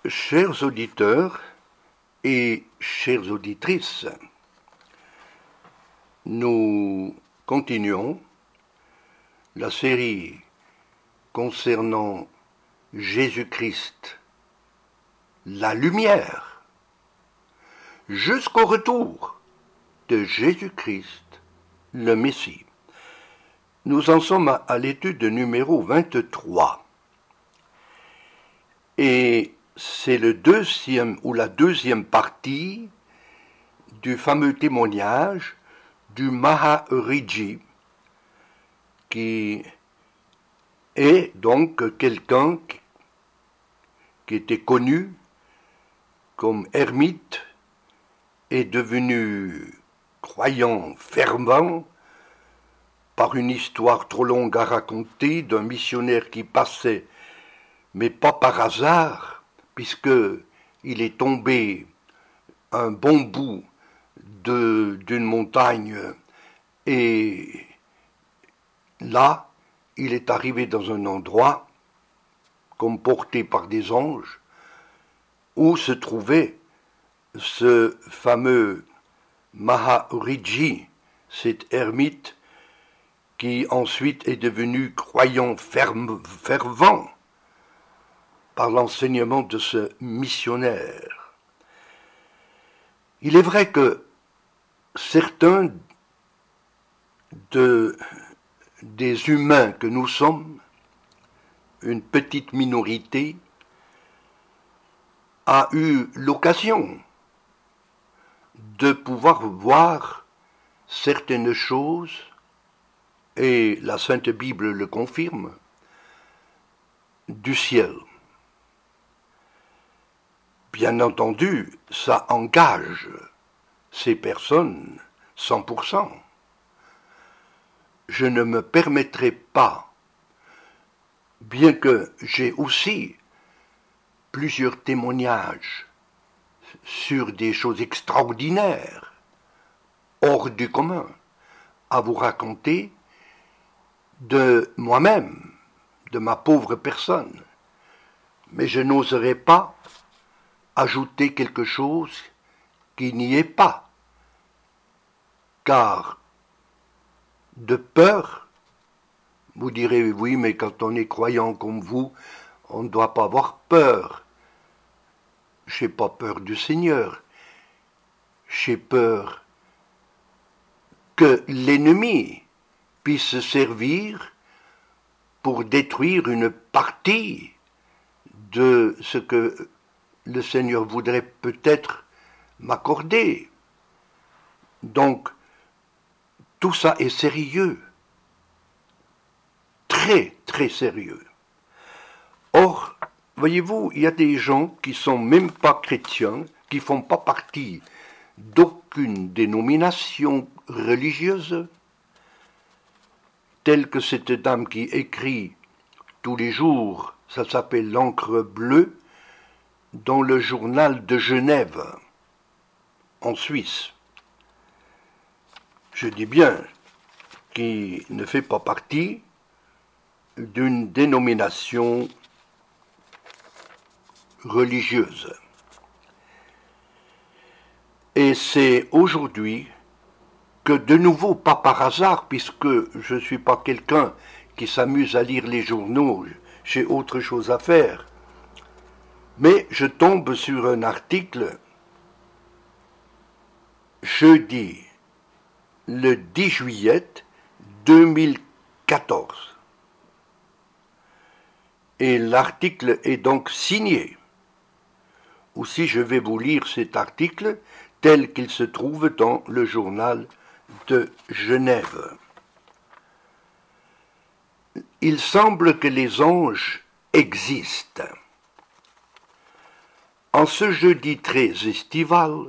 Chers auditeurs et chères auditrices, nous continuons la série concernant Jésus-Christ, la lumière, jusqu'au retour de Jésus-Christ, le Messie. Nous en sommes à l'étude numéro 23. Et c'est la deuxième partie du fameux témoignage du Mahariji, qui est donc quelqu'un qui était connu comme ermite et devenu croyant fervent par une histoire trop longue à raconter d'un missionnaire qui passait, mais pas par hasard, puisqu'il est tombé un bon bout d'une montagne et là, il est arrivé dans un endroit, comme porté par des anges, où se trouvait ce fameux Mahariji, cet ermite qui ensuite est devenu croyant fervent par l'enseignement de ce missionnaire. Il est vrai que certains des humains que nous sommes, une petite minorité, a eu l'occasion de pouvoir voir certaines choses, et la Sainte Bible le confirme, du ciel. Bien entendu, ça engage ces personnes 100%. Je ne me permettrai pas, bien que j'ai aussi plusieurs témoignages sur des choses extraordinaires, hors du commun, à vous raconter de moi-même, de ma pauvre personne. Mais je n'oserais pas ajouter quelque chose qui n'y est pas, car de peur, vous direz oui, mais quand on est croyant comme vous, on ne doit pas avoir peur. J'ai pas peur du Seigneur, j'ai peur que l'ennemi puisse servir pour détruire une partie de ce que le Seigneur voudrait peut-être m'accorder. Donc, tout ça est sérieux, très, très sérieux. Or, voyez-vous, il y a des gens qui sont même pas chrétiens, qui font pas partie d'aucune dénomination religieuse, telle que cette dame qui écrit tous les jours, ça s'appelle l'encre bleue, dans le journal de Genève, en Suisse. Je dis bien qui ne fait pas partie d'une dénomination religieuse. Et c'est aujourd'hui que de nouveau, pas par hasard, puisque je ne suis pas quelqu'un qui s'amuse à lire les journaux, j'ai autre chose à faire, mais je tombe sur un article jeudi, le 10 juillet 2014. Et l'article est donc signé. Aussi, je vais vous lire cet article tel qu'il se trouve dans le journal de Genève. Il semble que les anges existent. En ce jeudi très estival,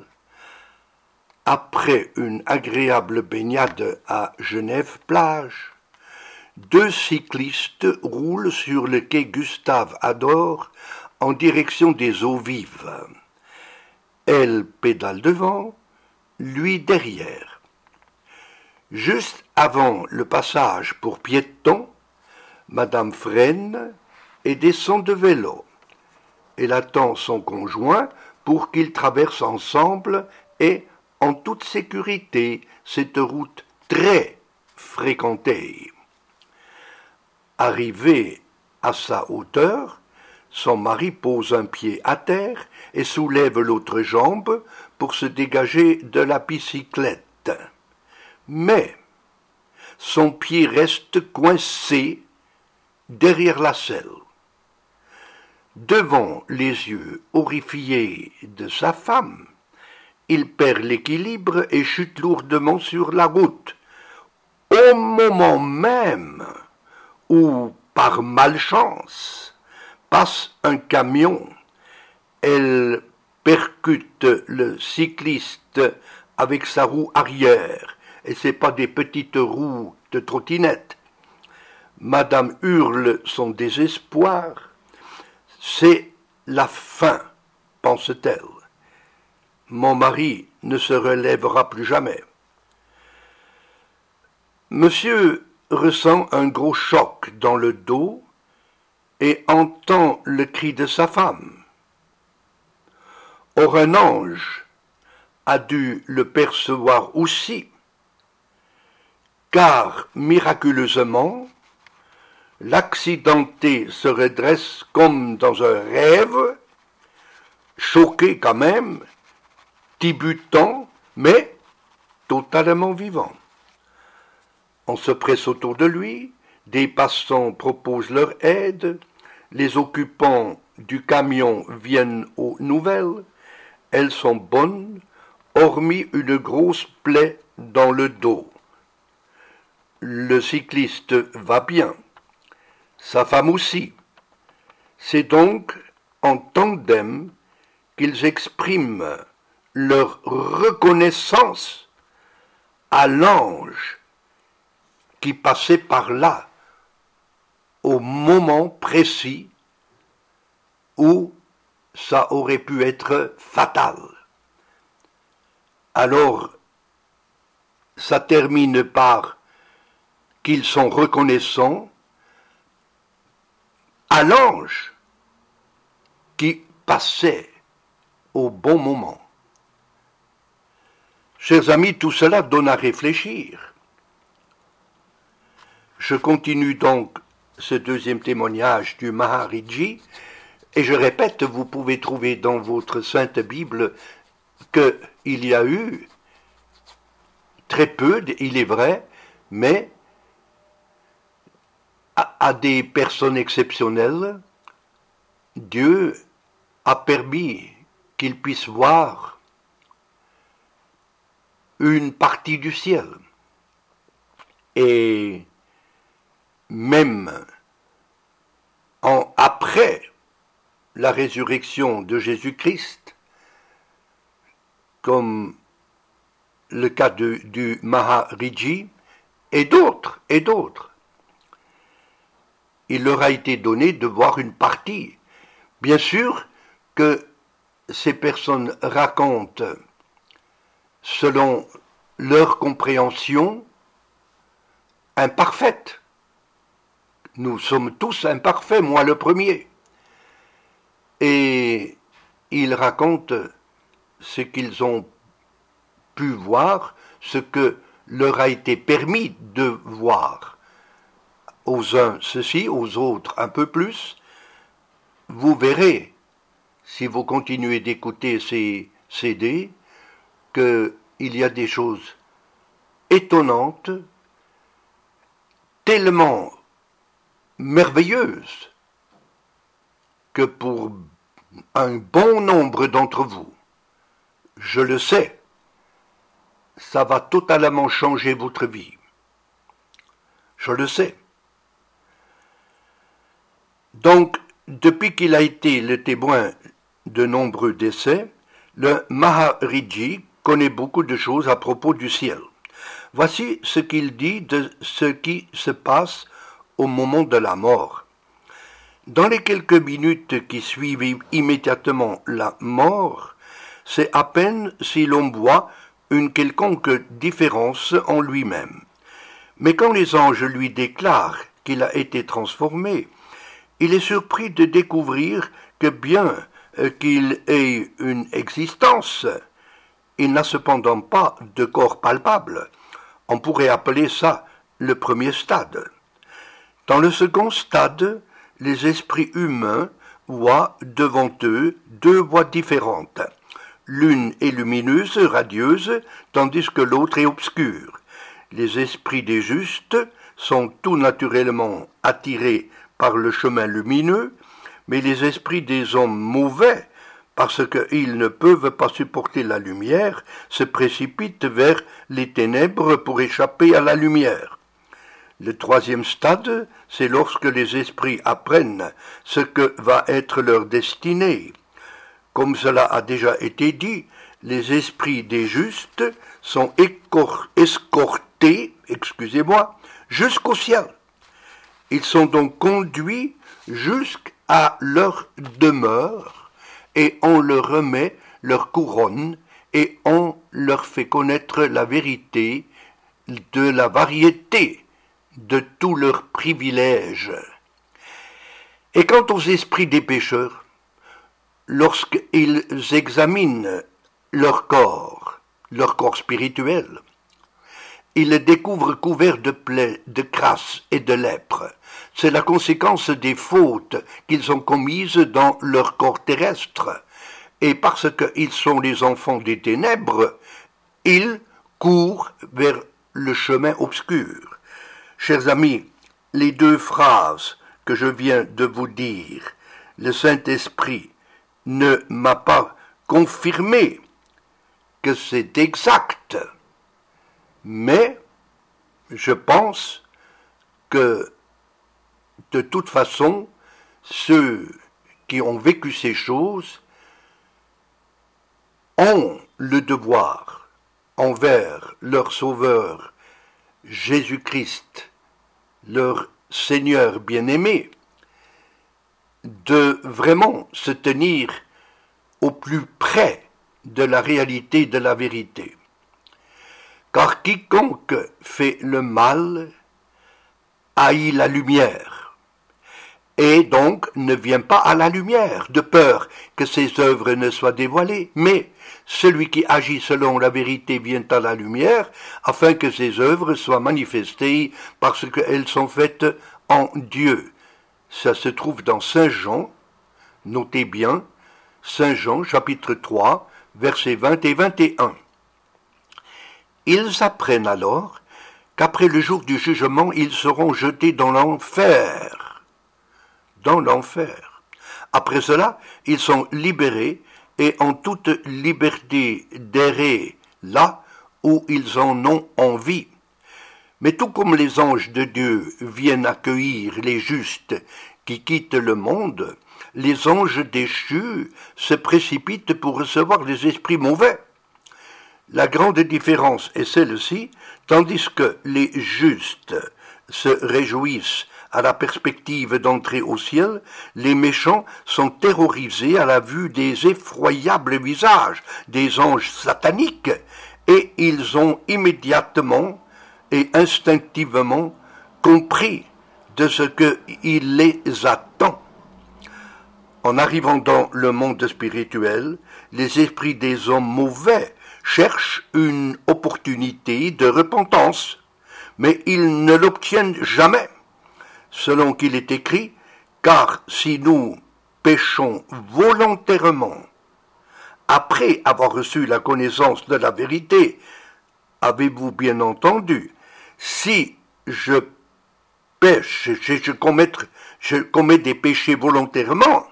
après une agréable baignade à Genève-Plage, 2 cyclistes roulent sur le quai Gustave-Adolphe en direction des eaux vives. Elle pédale devant, lui derrière. Juste avant le passage pour piétons, Madame freine et descend de vélo. Elle attend son conjoint pour qu'ils traversent ensemble et en toute sécurité cette route très fréquentée. Arrivé à sa hauteur, son mari pose un pied à terre et soulève l'autre jambe pour se dégager de la bicyclette. Mais son pied reste coincé derrière la selle. Devant les yeux horrifiés de sa femme, il perd l'équilibre et chute lourdement sur la route, au moment même où, par malchance, passe un camion. Elle percute le cycliste avec sa roue arrière, et ce n'est pas des petites roues de trottinette. Madame hurle son désespoir. C'est la fin, pense-t-elle. Mon mari ne se relèvera plus jamais. Monsieur ressent un gros choc dans le dos et entend le cri de sa femme. Or un ange a dû le percevoir aussi, car miraculeusement, l'accidenté se redresse comme dans un rêve, choqué quand même, tibutant, mais totalement vivant. On se presse autour de lui, des passants proposent leur aide, les occupants du camion viennent aux nouvelles, elles sont bonnes, hormis une grosse plaie dans le dos. Le cycliste va bien, sa femme aussi. C'est donc en tandem qu'ils expriment leur reconnaissance à l'ange qui passait par là au moment précis où ça aurait pu être fatal. Alors, ça termine par qu'ils sont reconnaissants à l'ange qui passait au bon moment. Chers amis, tout cela donne à réfléchir. Je continue donc ce deuxième témoignage du Mahariji, et je répète, vous pouvez trouver dans votre Sainte Bible qu'il y a eu très peu, il est vrai, mais à des personnes exceptionnelles, Dieu a permis qu'ils puissent voir une partie du ciel. Et même après la résurrection de Jésus-Christ, comme le cas du Mahariji et d'autres, il leur a été donné de voir une partie. Bien sûr que ces personnes racontent selon leur compréhension imparfaite. Nous sommes tous imparfaits, moi le premier. Et ils racontent ce qu'ils ont pu voir, ce que leur a été permis de voir. Aux uns ceci, aux autres un peu plus. Vous verrez, si vous continuez d'écouter ces CD, qu'il y a des choses étonnantes, tellement merveilleuses, que pour un bon nombre d'entre vous, je le sais, ça va totalement changer votre vie. Je le sais. Donc, depuis qu'il a été le témoin de nombreux décès, le Mahariji connaît beaucoup de choses à propos du ciel. Voici ce qu'il dit de ce qui se passe au moment de la mort. Dans les quelques minutes qui suivent immédiatement la mort, c'est à peine si l'on voit une quelconque différence en lui-même. Mais quand les anges lui déclarent qu'il a été transformé, il est surpris de découvrir que bien qu'il ait une existence, il n'a cependant pas de corps palpable. On pourrait appeler ça le premier stade. Dans le second stade, les esprits humains voient devant eux deux voies différentes. L'une est lumineuse, radieuse, tandis que l'autre est obscure. Les esprits des justes sont tout naturellement attirés par le chemin lumineux, mais les esprits des hommes mauvais, parce qu'ils ne peuvent pas supporter la lumière, se précipitent vers les ténèbres pour échapper à la lumière. Le troisième stade, c'est lorsque les esprits apprennent ce que va être leur destinée. Comme cela a déjà été dit, les esprits des justes sont escortés, jusqu'au ciel. Ils sont donc conduits jusqu'à leur demeure et on leur remet leur couronne et on leur fait connaître la vérité de la variété de tous leurs privilèges. Et quant aux esprits des pécheurs, lorsqu'ils examinent leur corps spirituel, ils le découvrent couvert de plaies, de crasse et de lèpre. C'est la conséquence des fautes qu'ils ont commises dans leur corps terrestre. Et parce qu'ils sont les enfants des ténèbres, ils courent vers le chemin obscur. Chers amis, les deux phrases que je viens de vous dire, le Saint-Esprit ne m'a pas confirmé que c'est exact, mais je pense que de toute façon, ceux qui ont vécu ces choses ont le devoir envers leur Sauveur Jésus-Christ, leur Seigneur bien-aimé, de vraiment se tenir au plus près de la réalité de la vérité. Car quiconque fait le mal haït la lumière, et donc ne vient pas à la lumière, de peur que ses œuvres ne soient dévoilées, mais celui qui agit selon la vérité vient à la lumière, afin que ses œuvres soient manifestées parce qu'elles sont faites en Dieu. Ça se trouve dans Saint Jean, notez bien, Saint Jean chapitre 3, versets 20 et 21. Ils apprennent alors qu'après le jour du jugement, ils seront jetés dans l'enfer. Dans l'enfer. Après cela, ils sont libérés et ont toute liberté d'errer là où ils en ont envie. Mais tout comme les anges de Dieu viennent accueillir les justes qui quittent le monde, les anges déchus se précipitent pour recevoir les esprits mauvais. La grande différence est celle-ci, tandis que les justes se réjouissent à la perspective d'entrer au ciel, les méchants sont terrorisés à la vue des effroyables visages des anges sataniques, et ils ont immédiatement et instinctivement compris de ce qu'il les attend. En arrivant dans le monde spirituel, les esprits des hommes mauvais cherchent une opportunité de repentance, mais ils ne l'obtiennent jamais. Selon qu'il est écrit, car si nous péchons volontairement, après avoir reçu la connaissance de la vérité, avez-vous bien entendu, si je pêche, je commets des péchés volontairement,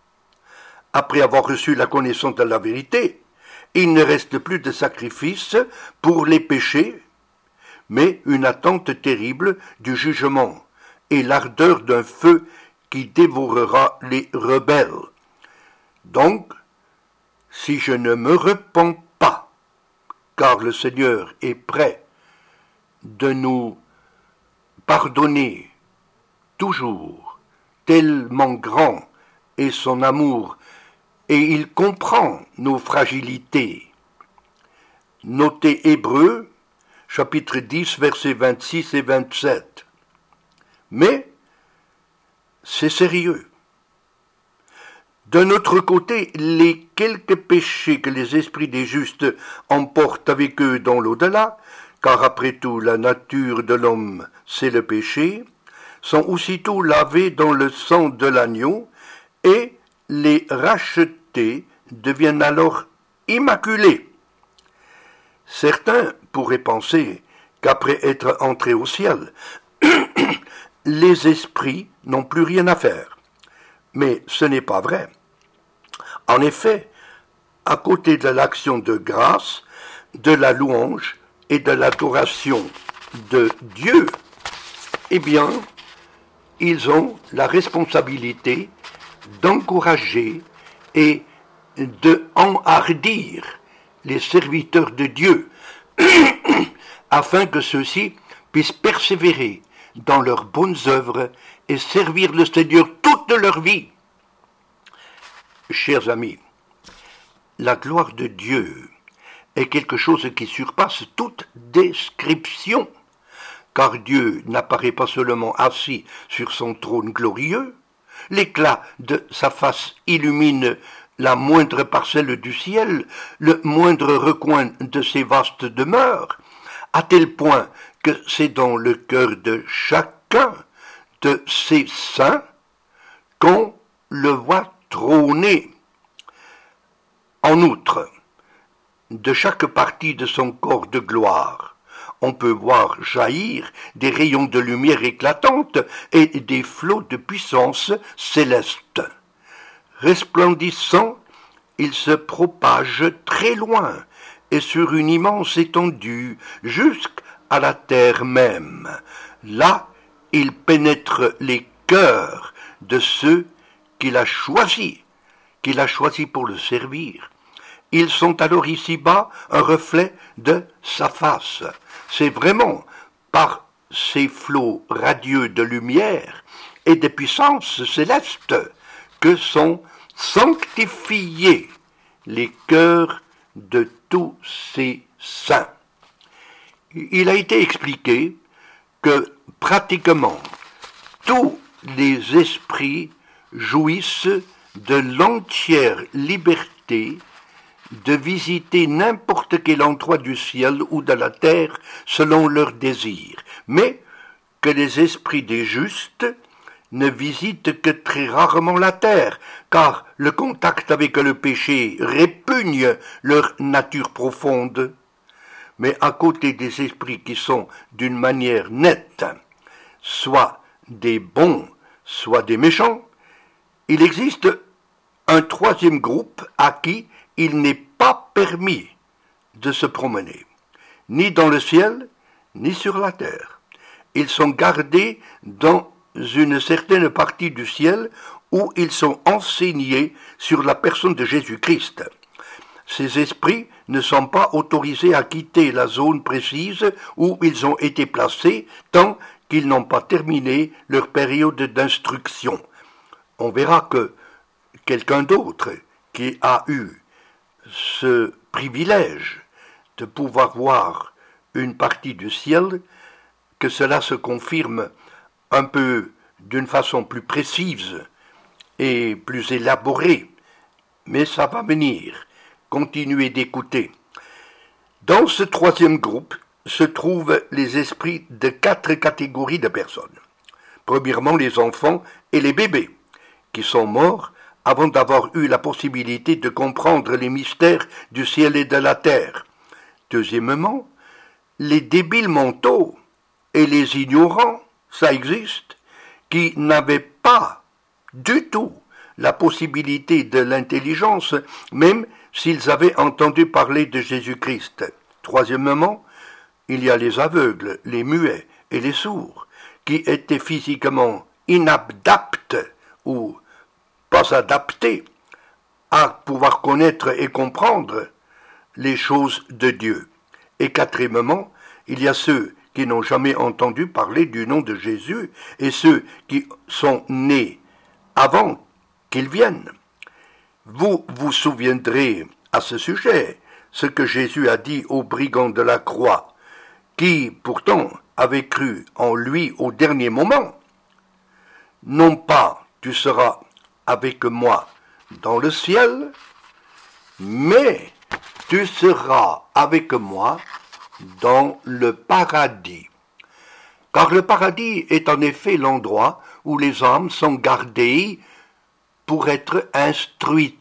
après avoir reçu la connaissance de la vérité, il ne reste plus de sacrifice pour les péchés, mais une attente terrible du jugement et l'ardeur d'un feu qui dévorera les rebelles. Donc, si je ne me repens pas, car le Seigneur est prêt de nous pardonner toujours, tellement grand est son amour, et il comprend nos fragilités. Notez Hébreux, chapitre 10, versets 26 et 27. Mais c'est sérieux. D'un autre côté, les quelques péchés que les esprits des justes emportent avec eux dans l'au-delà, car après tout la nature de l'homme c'est le péché, sont aussitôt lavés dans le sang de l'agneau, et les rachetés deviennent alors immaculés. Certains pourraient penser qu'après être entrés au ciel, les esprits n'ont plus rien à faire. Mais ce n'est pas vrai. En effet, à côté de l'action de grâce, de la louange et de l'adoration de Dieu, eh bien, ils ont la responsabilité d'encourager et de enhardir les serviteurs de Dieu, afin que ceux-ci puissent persévérer dans leurs bonnes œuvres et servir le Seigneur toute leur vie. Chers amis, la gloire de Dieu est quelque chose qui surpasse toute description, car Dieu n'apparaît pas seulement assis sur son trône glorieux, l'éclat de sa face illumine la moindre parcelle du ciel, le moindre recoin de ses vastes demeures, à tel point que c'est dans le cœur de chacun de ses saints qu'on le voit trôner. En outre, de chaque partie de son corps de gloire, on peut voir jaillir des rayons de lumière éclatante et des flots de puissance céleste. Resplendissant, il se propage très loin et sur une immense étendue jusqu'à la terre même. Là, il pénètre les cœurs de ceux qu'il a choisis pour le servir. Ils sont alors ici-bas un reflet de sa face. C'est vraiment par ces flots radieux de lumière et de puissance céleste que sont sanctifiés les cœurs de tous ces saints. Il a été expliqué que pratiquement tous les esprits jouissent de l'entière liberté de visiter n'importe quel endroit du ciel ou de la terre selon leurs désirs, mais que les esprits des justes ne visitent que très rarement la terre, car le contact avec le péché répugne leur nature profonde. Mais à côté des esprits qui sont d'une manière nette, soit des bons, soit des méchants, il existe un troisième groupe à qui il n'est pas permis de se promener, ni dans le ciel, ni sur la terre. Ils sont gardés dans une certaine partie du ciel où ils sont enseignés sur la personne de Jésus-Christ. Ces esprits ne sont pas autorisés à quitter la zone précise où ils ont été placés tant qu'ils n'ont pas terminé leur période d'instruction. On verra que quelqu'un d'autre qui a eu ce privilège de pouvoir voir une partie du ciel, que cela se confirme un peu d'une façon plus précise et plus élaborée, mais ça va venir. Continuez d'écouter. Dans ce troisième groupe se trouvent les esprits de 4 catégories de personnes. Premièrement, les enfants et les bébés, qui sont morts avant d'avoir eu la possibilité de comprendre les mystères du ciel et de la terre. Deuxièmement, les débiles mentaux et les ignorants, ça existe, qui n'avaient pas du tout la possibilité de l'intelligence, même s'ils avaient entendu parler de Jésus-Christ. Troisièmement, il y a les aveugles, les muets et les sourds, qui étaient physiquement inaptes ou pas adaptés à pouvoir connaître et comprendre les choses de Dieu. Et quatrièmement, il y a ceux qui n'ont jamais entendu parler du nom de Jésus et ceux qui sont nés avant qu'il vienne. Vous vous souviendrez à ce sujet ce que Jésus a dit aux brigands de la croix, qui pourtant avaient cru en lui au dernier moment. Non pas tu seras avec moi dans le ciel, mais tu seras avec moi dans le paradis. Car le paradis est en effet l'endroit où les âmes sont gardées pour être instruites.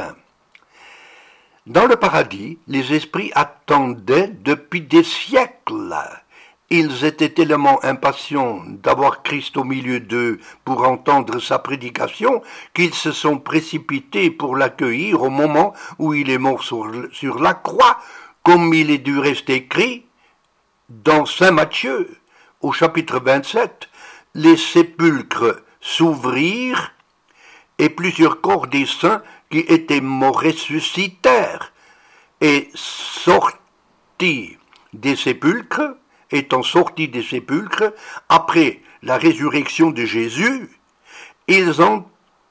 Dans le paradis, les esprits attendaient depuis des siècles. Ils étaient tellement impatients d'avoir Christ au milieu d'eux pour entendre sa prédication qu'ils se sont précipités pour l'accueillir au moment où il est mort sur la croix, comme il est du reste écrit dans Saint Matthieu, au chapitre 27, les sépulcres s'ouvrirent et plusieurs corps des saints qui étaient morts ressuscitèrent, et étant sortis des sépulcres, après la résurrection de Jésus, ils sont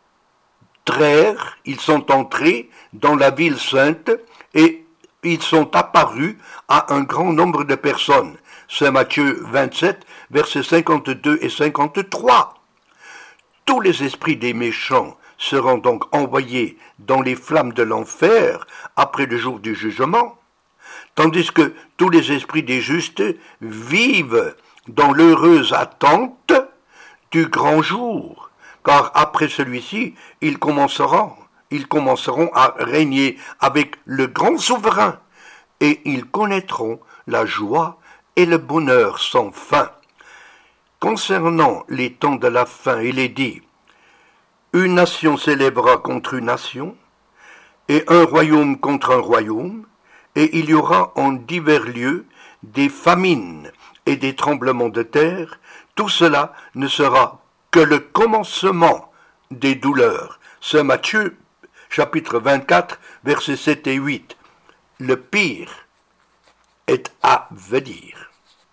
entrés dans la ville sainte et ils sont apparus à un grand nombre de personnes. Saint Matthieu 27, versets 52 et 53. Tous les esprits des méchants seront donc envoyés dans les flammes de l'enfer après le jour du jugement, tandis que tous les esprits des justes vivent dans l'heureuse attente du grand jour, car après celui-ci, ils commenceront à régner avec le grand souverain, et ils connaîtront la joie et le bonheur sans fin. Concernant les temps de la fin, il est dit: une nation s'élèvera contre une nation, et un royaume contre un royaume, et il y aura en divers lieux des famines et des tremblements de terre. Tout cela ne sera que le commencement des douleurs. Saint Matthieu, chapitre 24, versets 7 et 8. Le pire est à venir.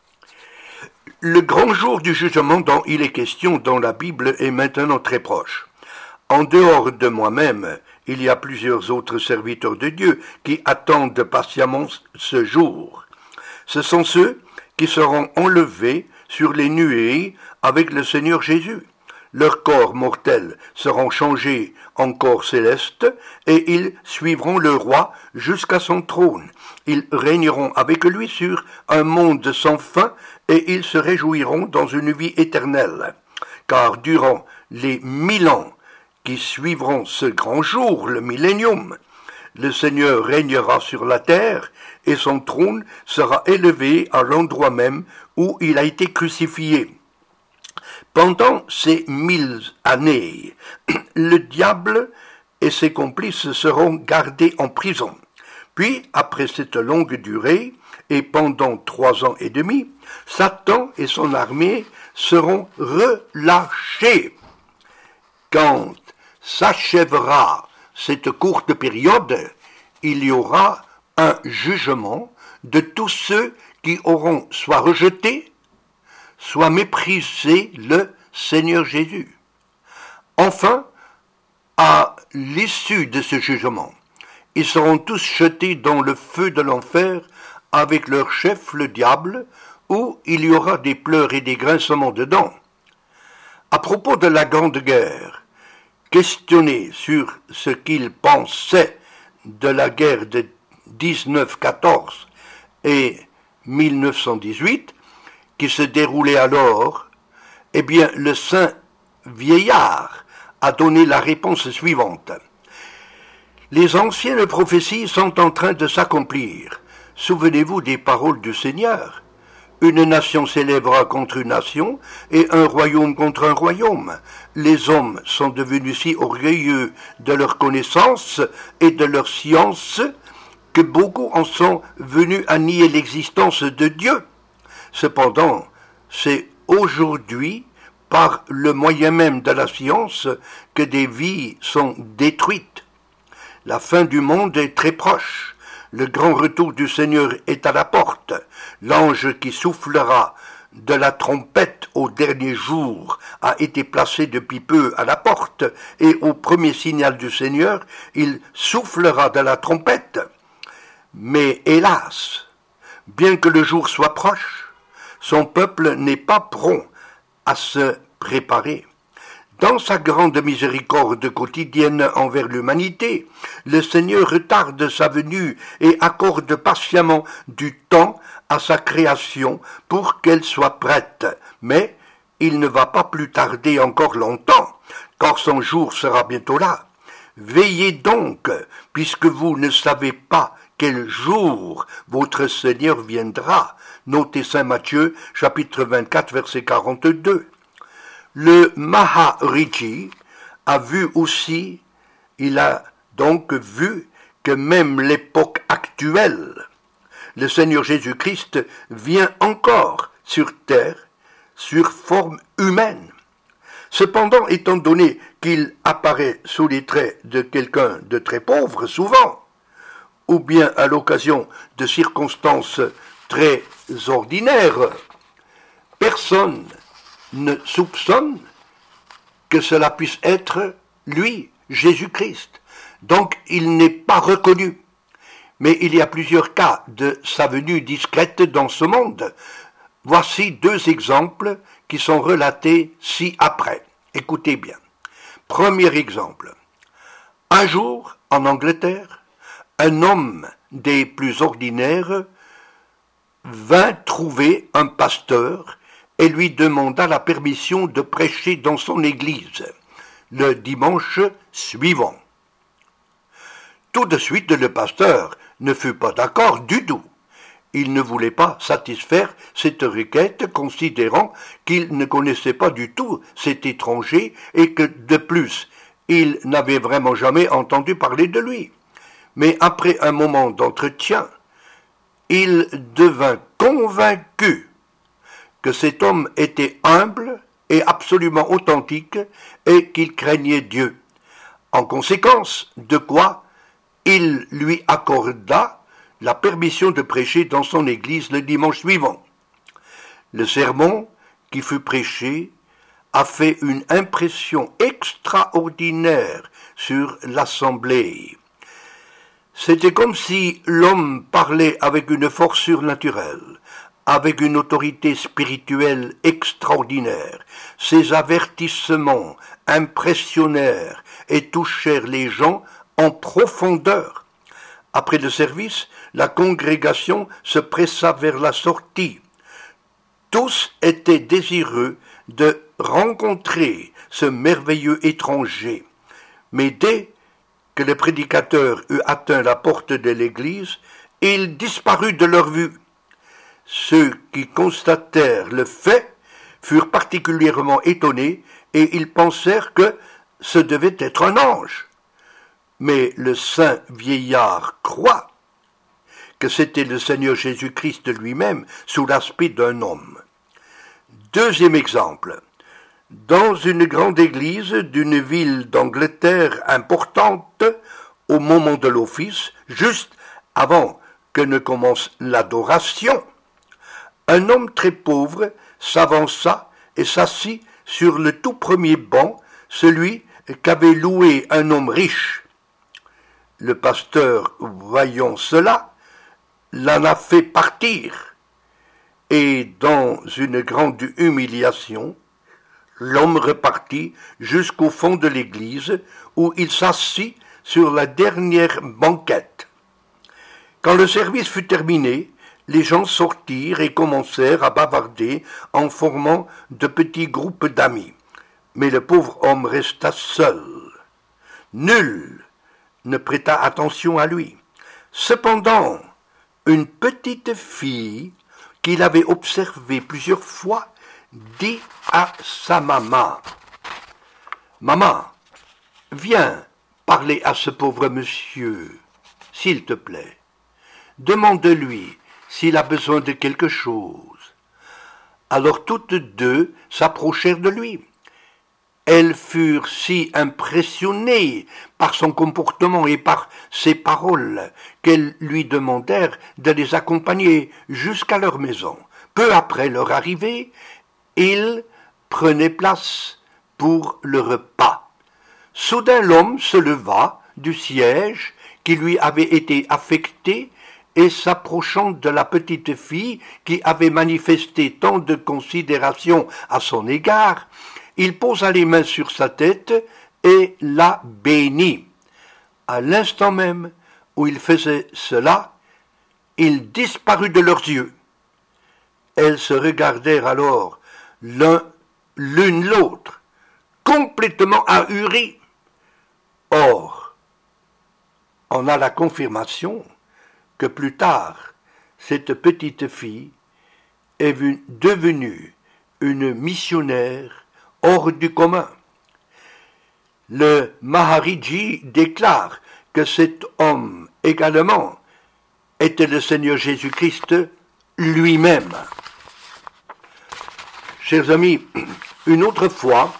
Le grand jour du jugement dont il est question dans la Bible est maintenant très proche. En dehors de moi-même, il y a plusieurs autres serviteurs de Dieu qui attendent patiemment ce jour. Ce sont ceux qui seront enlevés sur les nuées avec le Seigneur Jésus. Leurs corps mortels seront changés en corps célestes et ils suivront le roi jusqu'à son trône. Ils régneront avec lui sur un monde sans fin et ils se réjouiront dans une vie éternelle. Car durant les 1000 ans qui suivront ce grand jour, le millénium, le Seigneur régnera sur la terre et son trône sera élevé à l'endroit même où il a été crucifié. Pendant ces 1000 années, le diable et ses complices seront gardés en prison. Puis, après cette longue durée, et pendant 3 ans et demi, Satan et son armée seront relâchés. Quand s'achèvera cette courte période, il y aura un jugement de tous ceux qui auront soit rejeté, soit méprisé le Seigneur Jésus. Enfin, à l'issue de ce jugement, ils seront tous jetés dans le feu de l'enfer avec leur chef, le diable, où il y aura des pleurs et des grincements de dents. À propos de la Grande Guerre, questionné sur ce qu'il pensait de la guerre de 1914 et 1918, qui se déroulait alors, eh bien, le saint vieillard a donné la réponse suivante. Les anciennes prophéties sont en train de s'accomplir. Souvenez-vous des paroles du Seigneur. Une nation s'élèvera contre une nation et un royaume contre un royaume. Les hommes sont devenus si orgueilleux de leur connaissance et de leur science que beaucoup en sont venus à nier l'existence de Dieu. Cependant, c'est aujourd'hui, par le moyen même de la science, que des vies sont détruites. La fin du monde est très proche. Le grand retour du Seigneur est à la porte. L'ange qui soufflera de la trompette au dernier jour a été placé depuis peu à la porte, et au premier signal du Seigneur, il soufflera de la trompette. Mais hélas, bien que le jour soit proche, son peuple n'est pas prompt à se préparer. Dans sa grande miséricorde quotidienne envers l'humanité, le Seigneur retarde sa venue et accorde patiemment du temps à sa création pour qu'elle soit prête. Mais il ne va pas plus tarder encore longtemps, car son jour sera bientôt là. Veillez donc, puisque vous ne savez pas quel jour votre Seigneur viendra. Notez Saint Matthieu, chapitre 24, verset 42. Le Maharishi a vu aussi, il a donc vu que même l'époque actuelle, le Seigneur Jésus-Christ vient encore sur terre, sur forme humaine. Cependant, étant donné qu'il apparaît sous les traits de quelqu'un de très pauvre, souvent, ou bien à l'occasion de circonstances très ordinaires, personne ne soupçonne que cela puisse être lui, Jésus-Christ. Donc il n'est pas reconnu. Mais il y a plusieurs cas de sa venue discrète dans ce monde. Voici 2 exemples qui sont relatés ci-après. Écoutez bien. Premier exemple. Un jour, en Angleterre, un homme des plus ordinaires vint trouver un pasteur et lui demanda la permission de prêcher dans son église le dimanche suivant. Tout de suite, le pasteur ne fut pas d'accord du tout. Il ne voulait pas satisfaire cette requête, considérant qu'il ne connaissait pas du tout cet étranger et que, de plus, il n'avait vraiment jamais entendu parler de lui. Mais après un moment d'entretien, il devint convaincu que cet homme était humble et absolument authentique et qu'il craignait Dieu. En conséquence de quoi, il lui accorda la permission de prêcher dans son église le dimanche suivant. Le sermon qui fut prêché a fait une impression extraordinaire sur l'assemblée. C'était comme si l'homme parlait avec une force surnaturelle, avec une autorité spirituelle extraordinaire. Ses avertissements impressionnèrent et touchèrent les gens en profondeur. Après le service, la congrégation se pressa vers la sortie. Tous étaient désireux de rencontrer ce merveilleux étranger. Mais dès que le prédicateur eut atteint la porte de l'église, il disparut de leur vue. Ceux qui constatèrent le fait furent particulièrement étonnés et ils pensèrent que ce devait être un ange. Mais le saint vieillard croit que c'était le Seigneur Jésus-Christ lui-même sous l'aspect d'un homme. Deuxième exemple. Dans une grande église d'une ville d'Angleterre importante, au moment de l'office, juste avant que ne commence l'adoration, un homme très pauvre s'avança et s'assit sur le tout premier banc, celui qu'avait loué un homme riche. Le pasteur, voyant cela, l'en a fait partir, et dans une grande humiliation, l'homme repartit jusqu'au fond de l'église, où il s'assit sur la dernière banquette. Quand le service fut terminé, les gens sortirent et commencèrent à bavarder en formant de petits groupes d'amis. Mais le pauvre homme resta seul. Nul ne prêta attention à lui. Cependant, une petite fille qu'il avait observée plusieurs fois dit à sa maman, « Maman, viens parler à ce pauvre monsieur, s'il te plaît. Demande-lui s'il a besoin de quelque chose. » Alors toutes deux s'approchèrent de lui. Elles furent si impressionnées par son comportement et par ses paroles qu'elles lui demandèrent de les accompagner jusqu'à leur maison. Peu après leur arrivée, il prenait place pour le repas. Soudain l'homme se leva du siège qui lui avait été affecté et s'approchant de la petite fille qui avait manifesté tant de considération à son égard, il posa les mains sur sa tête et la bénit. À l'instant même où il faisait cela, il disparut de leurs yeux. Elles se regardèrent alors l'une l'autre, complètement ahuries. Or, on a la confirmation que plus tard, cette petite fille est devenue une missionnaire hors du commun. Le Mahariji déclare que cet homme également était le Seigneur Jésus-Christ lui-même. Chers amis, une autre fois,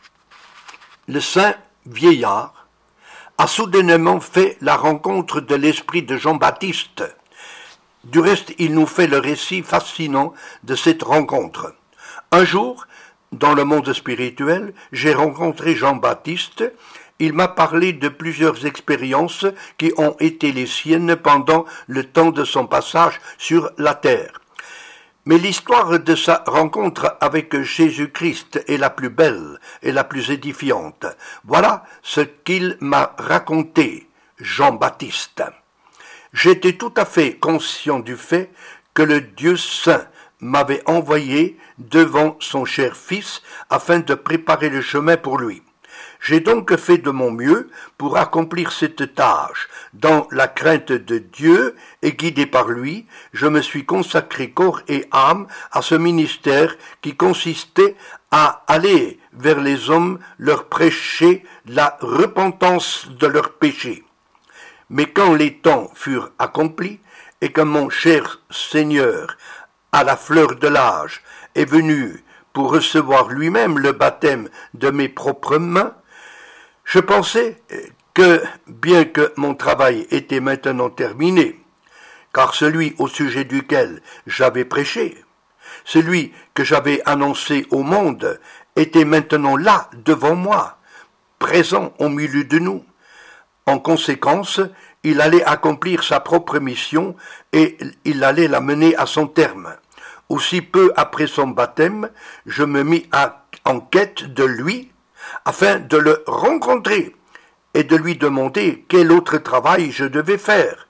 le saint vieillard a soudainement fait la rencontre de l'esprit de Jean-Baptiste. Du reste, il nous fait le récit fascinant de cette rencontre. Un jour, dans le monde spirituel, j'ai rencontré Jean-Baptiste. Il m'a parlé de plusieurs expériences qui ont été les siennes pendant le temps de son passage sur la terre. Mais l'histoire de sa rencontre avec Jésus-Christ est la plus belle et la plus édifiante. Voilà ce qu'il m'a raconté, Jean-Baptiste. J'étais tout à fait conscient du fait que le Dieu saint m'avait envoyé devant son cher fils afin de préparer le chemin pour lui. J'ai donc fait de mon mieux pour accomplir cette tâche. Dans la crainte de Dieu et guidé par lui, je me suis consacré corps et âme à ce ministère qui consistait à aller vers les hommes, leur prêcher la repentance de leurs péchés. Mais quand les temps furent accomplis et que mon cher Seigneur, à la fleur de l'âge, est venu pour recevoir lui-même le baptême de mes propres mains, je pensais que, bien que mon travail était maintenant terminé, car celui au sujet duquel j'avais prêché, celui que j'avais annoncé au monde, était maintenant là, devant moi, présent au milieu de nous. En conséquence, il allait accomplir sa propre mission et il allait la mener à son terme. Aussi peu après son baptême, je me mis en quête de lui, afin de le rencontrer et de lui demander quel autre travail je devais faire.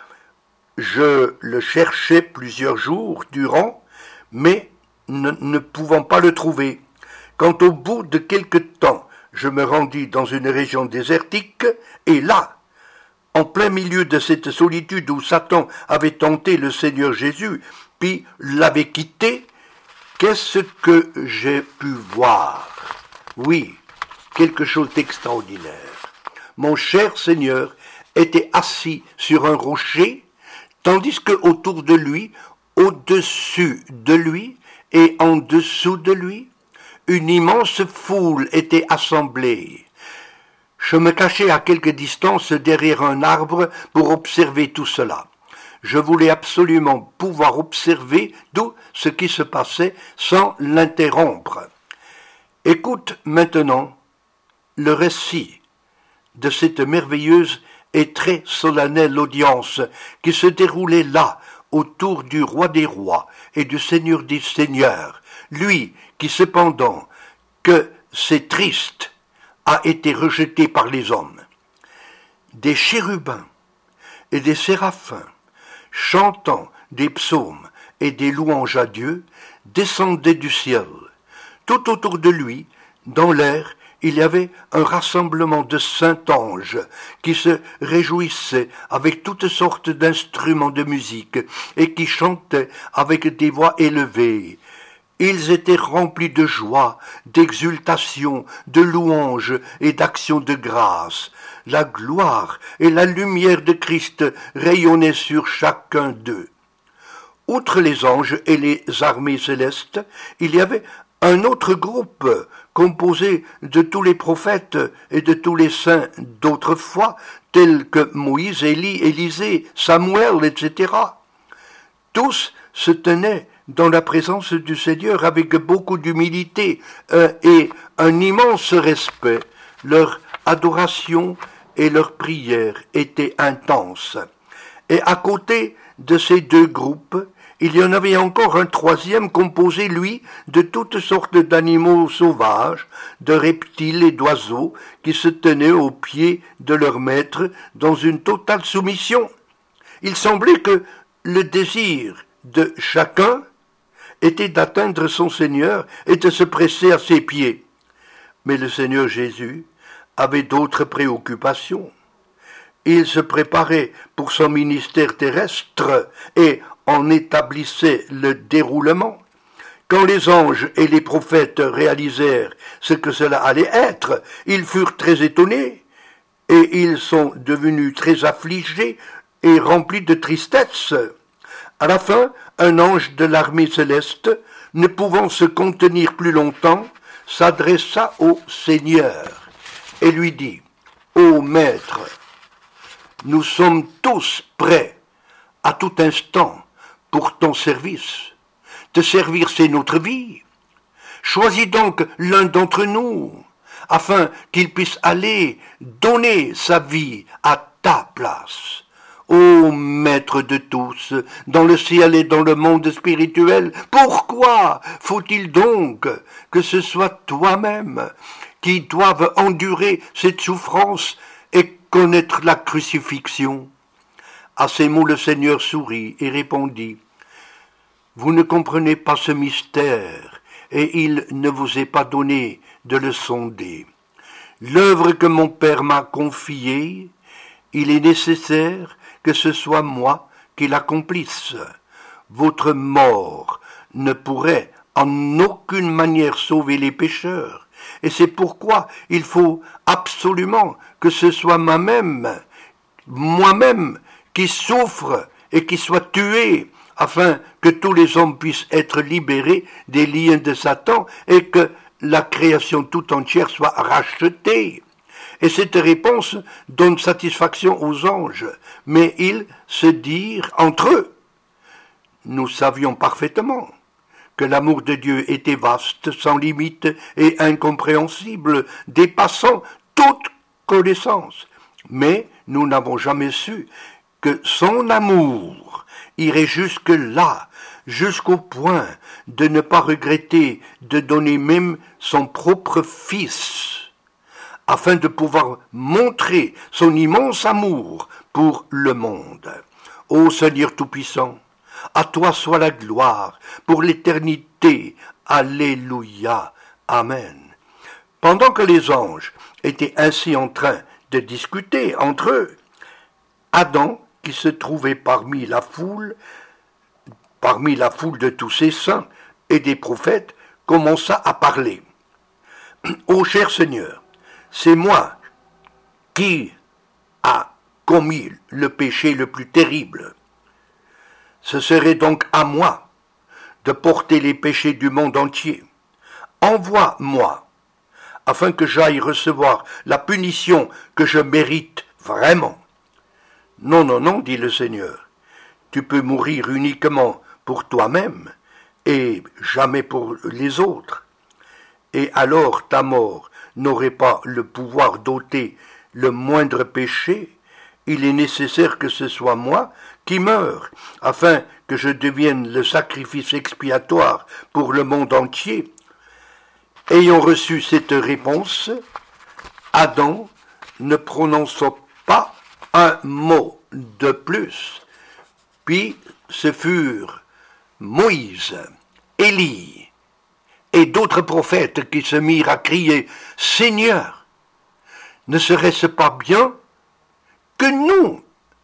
Je le cherchais plusieurs jours durant, mais ne pouvant pas le trouver. Quand au bout de quelque temps, je me rendis dans une région désertique, et là, en plein milieu de cette solitude où Satan avait tenté le Seigneur Jésus, puis l'avait quitté, qu'est-ce que j'ai pu voir? Oui, quelque chose d'extraordinaire. Mon cher Seigneur était assis sur un rocher, tandis que autour de lui, au-dessus de lui et en dessous de lui, une immense foule était assemblée. Je me cachai à quelque distance derrière un arbre pour observer tout cela. Je voulais absolument pouvoir observer tout ce qui se passait sans l'interrompre. Écoute maintenant le récit de cette merveilleuse et très solennelle audience qui se déroulait là, autour du roi des rois et du seigneur des seigneurs, lui qui cependant que c'est triste, a été rejeté par les hommes. Des chérubins et des séraphins, chantant des psaumes et des louanges à Dieu, descendaient du ciel. Tout autour de lui, dans l'air, il y avait un rassemblement de saints anges qui se réjouissaient avec toutes sortes d'instruments de musique et qui chantaient avec des voix élevées. Ils étaient remplis de joie, d'exultation, de louanges et d'actions de grâce. La gloire et la lumière de Christ rayonnaient sur chacun d'eux. Outre les anges et les armées célestes, il y avait un autre groupe composé de tous les prophètes et de tous les saints d'autrefois, tels que Moïse, Élie, Élisée, Samuel, etc. Tous se tenaient dans la présence du Seigneur avec beaucoup d'humilité et un immense respect. Leur adoration et leur prière étaient intenses. Et à côté de ces deux groupes, Il y en avait encore un troisième composé, lui, de toutes sortes d'animaux sauvages, de reptiles et d'oiseaux, qui se tenaient aux pieds de leur maître dans une totale soumission. Il semblait que le désir de chacun était d'atteindre son Seigneur et de se presser à ses pieds. Mais le Seigneur Jésus avait d'autres préoccupations. Il se préparait pour son ministère terrestre et en établissait le déroulement. Quand les anges et les prophètes réalisèrent ce que cela allait être, ils furent très étonnés et ils sont devenus très affligés et remplis de tristesse. À la fin, un ange de l'armée céleste, ne pouvant se contenir plus longtemps, s'adressa au Seigneur et lui dit « Ô Maître, nous sommes tous prêts à tout instant pour ton service. Te servir, c'est notre vie. Choisis donc l'un d'entre nous, afin qu'il puisse aller donner sa vie à ta place. Ô Maître de tous, dans le ciel et dans le monde spirituel, pourquoi faut-il donc que ce soit toi-même qui doive endurer cette souffrance et connaître la crucifixion ?» À ces mots, le Seigneur sourit et répondit « Vous ne comprenez pas ce mystère, et il ne vous est pas donné de le sonder. L'œuvre que mon Père m'a confiée, il est nécessaire que ce soit moi qui l'accomplisse. Votre mort ne pourrait en aucune manière sauver les pécheurs, et c'est pourquoi il faut absolument que ce soit moi-même qui souffre et qui soit tué, afin que tous les hommes puissent être libérés des liens de Satan et que la création tout entière soit rachetée. » Et cette réponse donne satisfaction aux anges, mais ils se dirent entre eux. Nous savions parfaitement que l'amour de Dieu était vaste, sans limite et incompréhensible, dépassant toute connaissance. Mais nous n'avons jamais su que son amour irait jusque-là, jusqu'au point de ne pas regretter de donner même son propre fils, afin de pouvoir montrer son immense amour pour le monde. Ô Seigneur Tout-Puissant, à toi soit la gloire pour l'éternité. Alléluia. Amen. Pendant que les anges étaient ainsi en train de discuter entre eux, Adam, qui se trouvait parmi la foule de tous ces saints et des prophètes, commença à parler. « Ô cher Seigneur, c'est moi qui a commis le péché le plus terrible. Ce serait donc à moi de porter les péchés du monde entier. Envoie-moi, afin que j'aille recevoir la punition que je mérite vraiment. » « Non, non, non, dit le Seigneur, tu peux mourir uniquement pour toi-même et jamais pour les autres. Et alors ta mort n'aurait pas le pouvoir d'ôter le moindre péché. Il est nécessaire que ce soit moi qui meure, afin que je devienne le sacrifice expiatoire pour le monde entier. » Ayant reçu cette réponse, Adam ne prononça pas un mot de plus. Puis ce furent Moïse, Élie et d'autres prophètes qui se mirent à crier « Seigneur, ne serait-ce pas bien que nous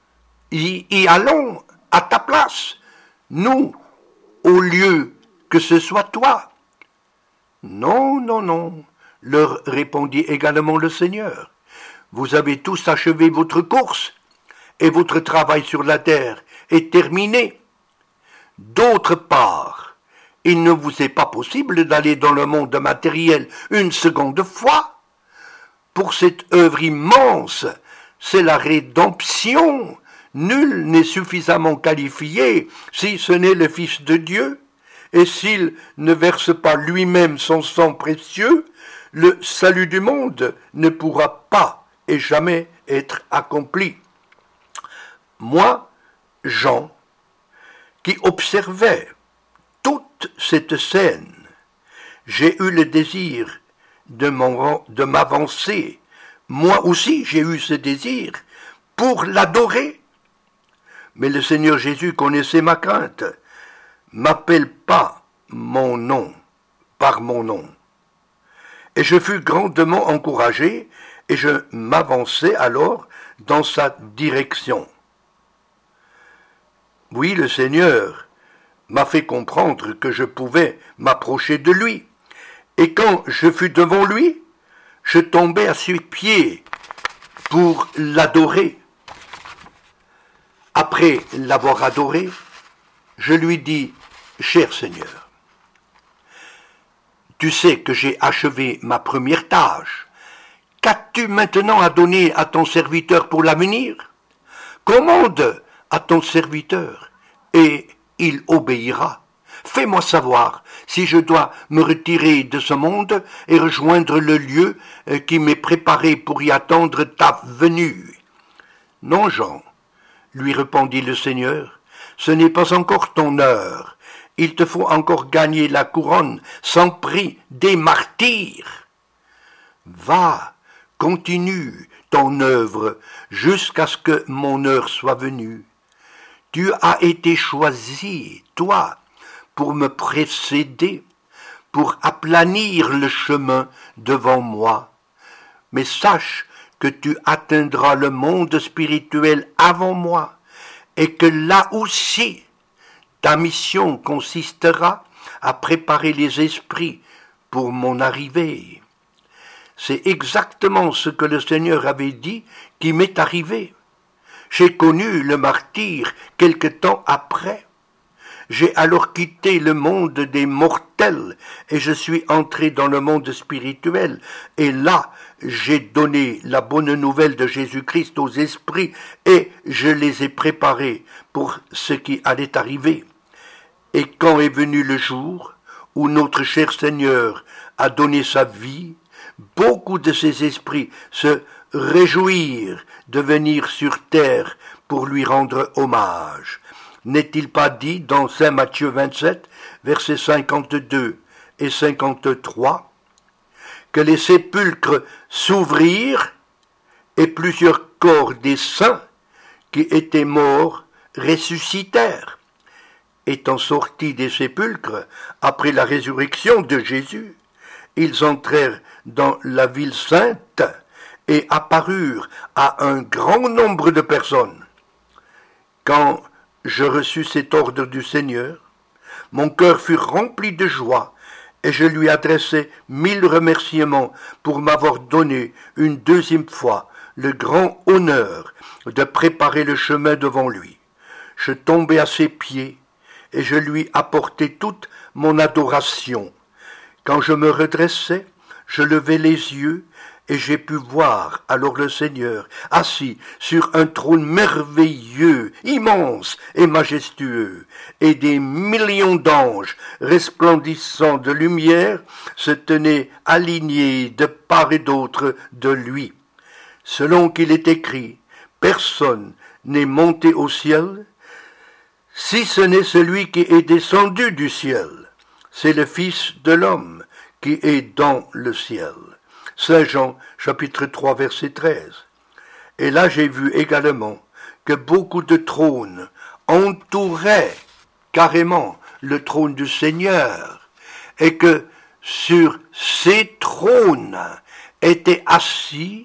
y allons à ta place, nous, au lieu que ce soit toi ?» « Non, non, non, leur répondit également le Seigneur. Vous avez tous achevé votre course, et votre travail sur la terre est terminé. D'autre part, il ne vous est pas possible d'aller dans le monde matériel une seconde fois. Pour cette œuvre immense, c'est la rédemption. Nul n'est suffisamment qualifié si ce n'est le Fils de Dieu, et s'il ne verse pas lui-même son sang précieux, le salut du monde ne pourra pas et jamais être accompli. Moi, Jean, qui observait toute cette scène, j'ai eu le désir de m'avancer. Moi aussi, j'ai eu ce désir pour l'adorer. Mais le Seigneur Jésus connaissait ma crainte. M'appelle pas mon nom par mon nom. Et je fus grandement encouragé et je m'avançai alors dans sa direction. Oui, le Seigneur m'a fait comprendre que je pouvais m'approcher de lui. Et quand je fus devant lui, je tombai à ses pieds pour l'adorer. Après l'avoir adoré, je lui dis, « Cher Seigneur, tu sais que j'ai achevé ma première tâche. Qu'as-tu maintenant à donner à ton serviteur pour l'avenir? Commande à ton serviteur, et il obéira. Fais-moi savoir si je dois me retirer de ce monde et rejoindre le lieu qui m'est préparé pour y attendre ta venue. » « Non, Jean, lui répondit le Seigneur, ce n'est pas encore ton heure. Il te faut encore gagner la couronne sans prix des martyrs. Va, continue ton œuvre jusqu'à ce que mon heure soit venue. Tu as été choisi, toi, pour me précéder, pour aplanir le chemin devant moi. Mais sache que tu atteindras le monde spirituel avant moi, et que là aussi, ta mission consistera à préparer les esprits pour mon arrivée. C'est exactement ce que le Seigneur avait dit qui m'est arrivé. J'ai connu le martyre quelque temps après. J'ai alors quitté le monde des mortels et je suis entré dans le monde spirituel. Et là, j'ai donné la bonne nouvelle de Jésus-Christ aux esprits et je les ai préparés pour ce qui allait arriver. Et quand est venu le jour où notre cher Seigneur a donné sa vie, beaucoup de ces esprits se réjouirent de venir sur terre pour lui rendre hommage. N'est-il pas dit dans Saint Matthieu 27, versets 52 et 53, que les sépulcres s'ouvrirent et plusieurs corps des saints qui étaient morts ressuscitèrent. Étant sortis des sépulcres après la résurrection de Jésus, ils entrèrent dans la ville sainte et apparurent à un grand nombre de personnes. Quand je reçus cet ordre du Seigneur, mon cœur fut rempli de joie et je lui adressai 1000 remerciements pour m'avoir donné une deuxième fois le grand honneur de préparer le chemin devant lui. Je tombai à ses pieds et je lui apportai toute mon adoration. Quand je me redressai, je levai les yeux et j'ai pu voir alors le Seigneur assis sur un trône merveilleux, immense et majestueux, et des millions d'anges resplendissants de lumière se tenaient alignés de part et d'autre de lui. Selon qu'il est écrit, personne n'est monté au ciel, si ce n'est celui qui est descendu du ciel, c'est le Fils de l'homme qui est dans le ciel. Saint Jean, chapitre 3, verset 13. Et là j'ai vu également que beaucoup de trônes entouraient carrément le trône du Seigneur, et que sur ces trônes étaient assis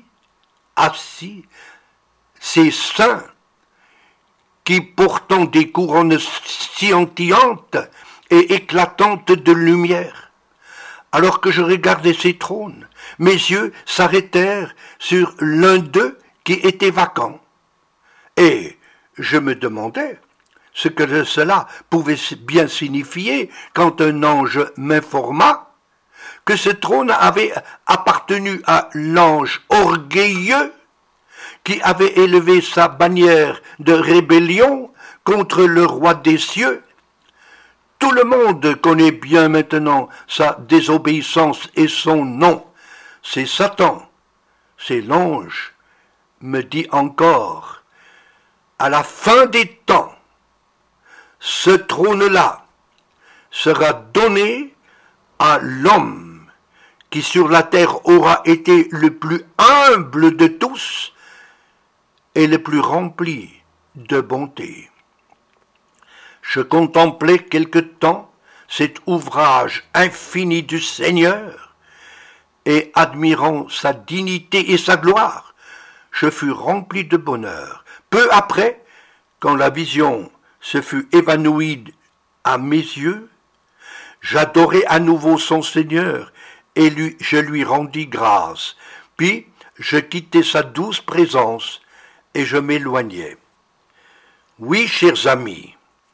ces saints qui, portant des couronnes scintillantes et éclatantes de lumière. Alors que je regardais ces trônes, mes yeux s'arrêtèrent sur l'un d'eux qui était vacant. Et je me demandais ce que cela pouvait bien signifier quand un ange m'informa que ce trône avait appartenu à l'ange orgueilleux qui avait élevé sa bannière de rébellion contre le roi des cieux. Tout le monde connaît bien maintenant sa désobéissance et son nom. C'est Satan, c'est l'ange, me dit encore, à la fin des temps, ce trône-là sera donné à l'homme qui sur la terre aura été le plus humble de tous et le plus rempli de bonté. Je contemplais quelque temps cet ouvrage infini du Seigneur, et admirant sa dignité et sa gloire, je fus rempli de bonheur. Peu après, quand la vision se fut évanouie à mes yeux, j'adorai à nouveau son Seigneur, et je lui rendis grâce. Puis je quittai sa douce présence, et je m'éloignai. Oui, chers amis,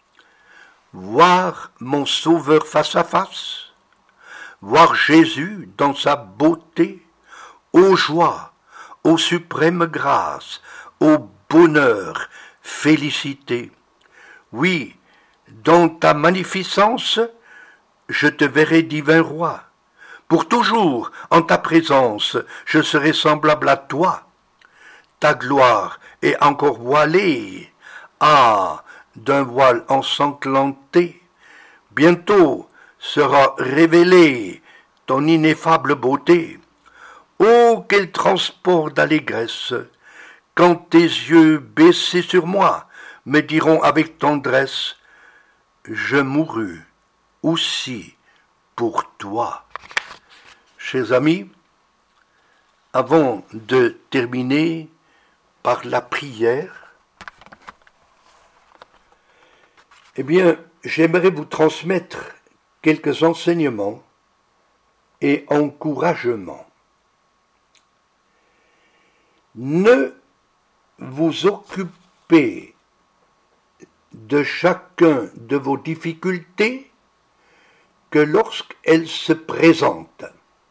voir mon Sauveur face à face, voir Jésus dans sa beauté, ô joie, ô suprême grâce, ô bonheur, félicité. Oui, dans ta magnificence, je te verrai divin roi. Pour toujours, en ta présence, je serai semblable à toi. Ta gloire est encore voilée, d'un voile ensanglanté. Bientôt sera révélée ton ineffable beauté. Oh, quel transport d'allégresse, quand tes yeux baissés sur moi me diront avec tendresse, je mourus aussi pour toi. Chers amis, avant de terminer par la prière, eh bien, j'aimerais vous transmettre quelques enseignements et encouragements. Ne vous occupez de chacun de vos difficultés que lorsqu'elles se présentent.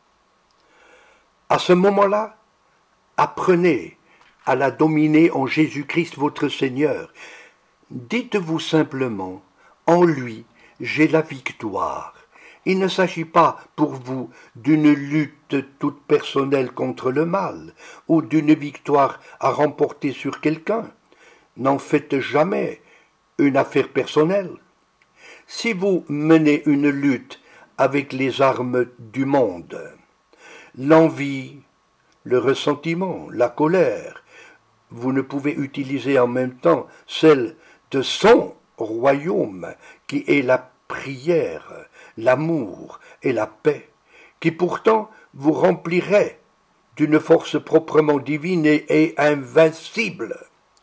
À ce moment-là, apprenez à la dominer en Jésus-Christ votre Seigneur. Dites-vous simplement, en lui, j'ai la victoire. Il ne s'agit pas pour vous d'une lutte toute personnelle contre le mal ou d'une victoire à remporter sur quelqu'un. N'en faites jamais une affaire personnelle. Si vous menez une lutte avec les armes du monde, l'envie, le ressentiment, la colère, vous ne pouvez utiliser en même temps celle de son royaume qui est la prière, l'amour et la paix, qui pourtant vous remplirait d'une force proprement divine et invincible.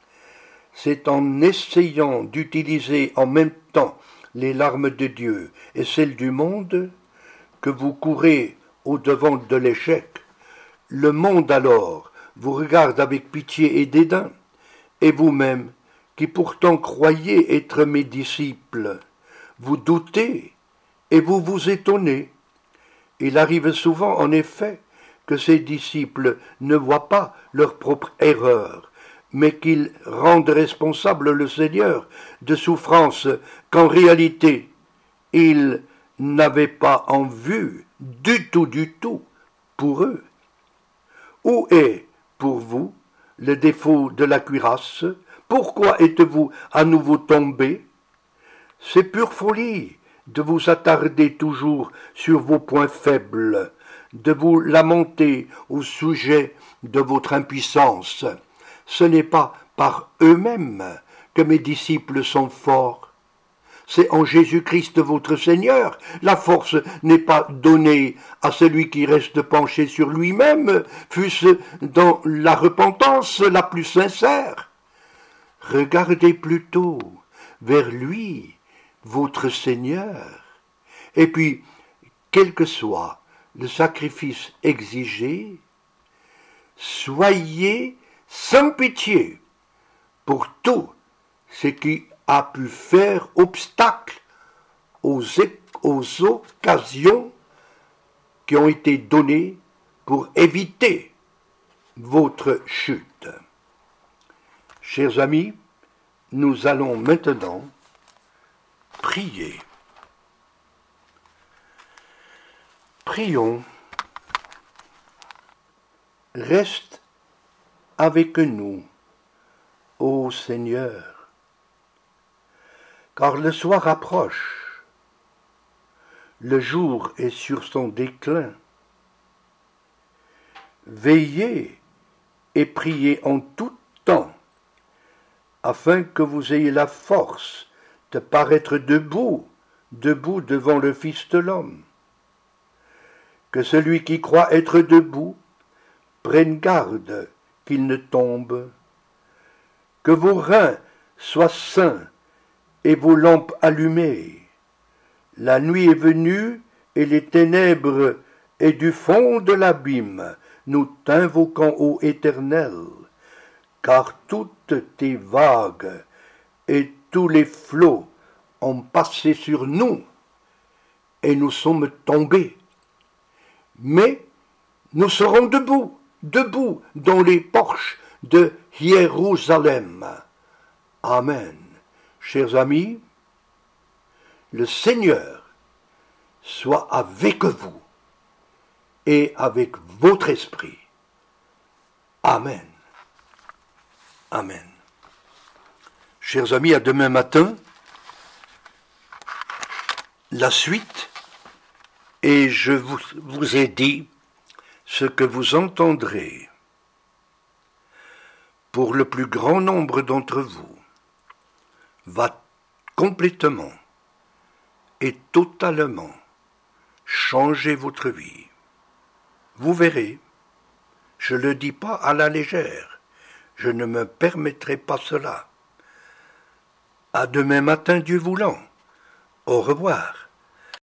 C'est en essayant d'utiliser en même temps les larmes de Dieu et celles du monde que vous courez au-devant de l'échec. Le monde alors vous regarde avec pitié et dédain, et vous-même, qui pourtant croyez être mes disciples, vous doutez et vous vous étonnez. Il arrive souvent, en effet, que ces disciples ne voient pas leur propre erreur, mais qu'ils rendent responsable le Seigneur de souffrances qu'en réalité, ils n'avaient pas en vue du tout pour eux. Où est, pour vous, le défaut de la cuirasse? Pourquoi êtes-vous à nouveau tombé? C'est pure folie de vous attarder toujours sur vos points faibles, de vous lamenter au sujet de votre impuissance. Ce n'est pas par eux-mêmes que mes disciples sont forts. C'est en Jésus-Christ votre Seigneur. La force n'est pas donnée à celui qui reste penché sur lui-même, fût-ce dans la repentance la plus sincère. Regardez plutôt vers lui, votre Seigneur. Et puis, quel que soit le sacrifice exigé, soyez sans pitié pour tout ce qui a pu faire obstacle aux occasions qui ont été données pour éviter votre chute. Chers amis, nous allons maintenant prier. Prions. Reste avec nous, ô Seigneur. car le soir approche, le jour est sur son déclin. Veillez et priez en tout temps, afin que vous ayez la force de paraître debout devant le Fils de l'homme. Que celui qui croit être debout prenne garde qu'il ne tombe. Que vos reins soient sains et vos lampes allumées. La nuit est venue et les ténèbres, et du fond de l'abîme, nous t'invoquons, ô Éternel, car toutes tes vagues et tous les flots ont passé sur nous, et nous sommes tombés. Mais nous serons debout dans les porches de Jérusalem. Amen. Chers amis, le Seigneur soit avec vous et avec votre esprit. Amen. Amen. Chers amis, à demain matin. La suite, et je vous ai dit ce que vous entendrez pour le plus grand nombre d'entre vous va complètement et totalement changer votre vie. Vous verrez, je ne le dis pas à la légère, je ne me permettrai pas cela. À demain matin, Dieu voulant. Au revoir.